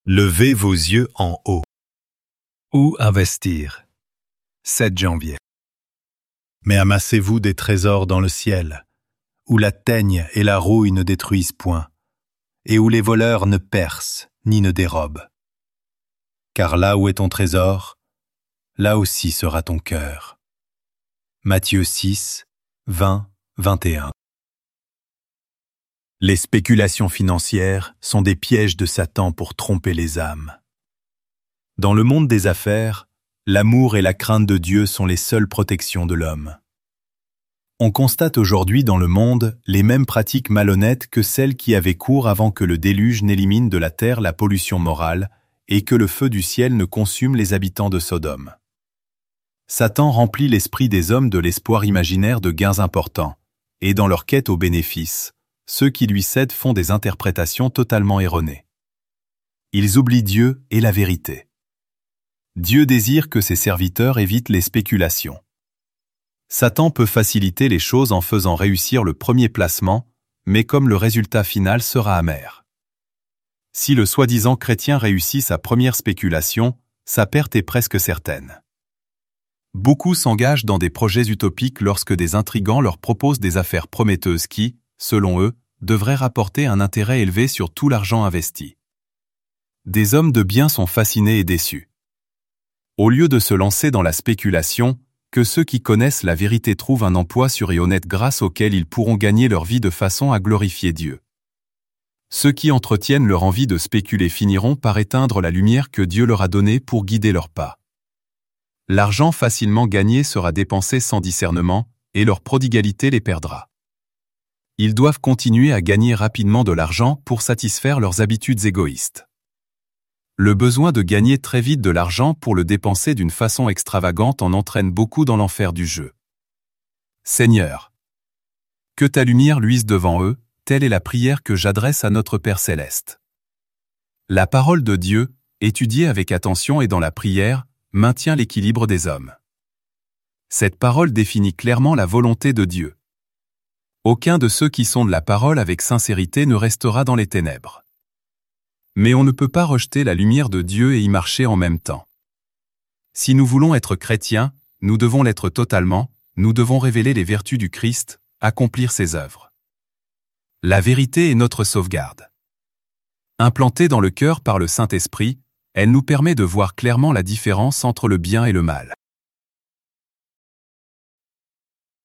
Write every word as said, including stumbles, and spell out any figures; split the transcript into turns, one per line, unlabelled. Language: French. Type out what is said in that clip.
Levez vos yeux en haut.
Où investir? sept janvier.
Mais amassez-vous des trésors dans le ciel, où la teigne et la rouille ne détruisent point, et où les voleurs ne percent ni ne dérobent. Car là où est ton trésor, là aussi sera ton cœur. Matthieu six, vingt, vingt et un. Les spéculations financières sont des pièges de Satan pour tromper les âmes. Dans le monde des affaires, l'amour et la crainte de Dieu sont les seules protections de l'homme. On constate aujourd'hui dans le monde les mêmes pratiques malhonnêtes que celles qui avaient cours avant que le déluge n'élimine de la terre la pollution morale et que le feu du ciel ne consume les habitants de Sodome. Satan remplit l'esprit des hommes de l'espoir imaginaire de gains importants, et dans leur quête au bénéfice, ceux qui lui cèdent font des interprétations totalement erronées. Ils oublient Dieu et la vérité. Dieu désire que ses serviteurs évitent les spéculations. Satan peut faciliter les choses en faisant réussir le premier placement, mais comme le résultat final sera amer. Si le soi-disant chrétien réussit sa première spéculation, sa perte est presque certaine. Beaucoup s'engagent dans des projets utopiques lorsque des intrigants leur proposent des affaires prometteuses qui, selon eux, devraient rapporter un intérêt élevé sur tout l'argent investi. Des hommes de bien sont fascinés et déçus. Au lieu de se lancer dans la spéculation, que ceux qui connaissent la vérité trouvent un emploi sûr et honnête grâce auquel ils pourront gagner leur vie de façon à glorifier Dieu. Ceux qui entretiennent leur envie de spéculer finiront par éteindre la lumière que Dieu leur a donnée pour guider leurs pas. L'argent facilement gagné sera dépensé sans discernement, et leur prodigalité les perdra. Ils doivent continuer à gagner rapidement de l'argent pour satisfaire leurs habitudes égoïstes. Le besoin de gagner très vite de l'argent pour le dépenser d'une façon extravagante en entraîne beaucoup dans l'enfer du jeu. Seigneur, que ta lumière luise devant eux, telle est la prière que j'adresse à notre Père céleste. La parole de Dieu, étudiée avec attention et dans la prière, maintient l'équilibre des hommes. Cette parole définit clairement la volonté de Dieu. Aucun de ceux qui sondent la parole avec sincérité ne restera dans les ténèbres. Mais on ne peut pas rejeter la lumière de Dieu et y marcher en même temps. Si nous voulons être chrétiens, nous devons l'être totalement, nous devons révéler les vertus du Christ, accomplir ses œuvres. La vérité est notre sauvegarde. Implantée dans le cœur par le Saint-Esprit, elle nous permet de voir clairement la différence entre le bien et le mal.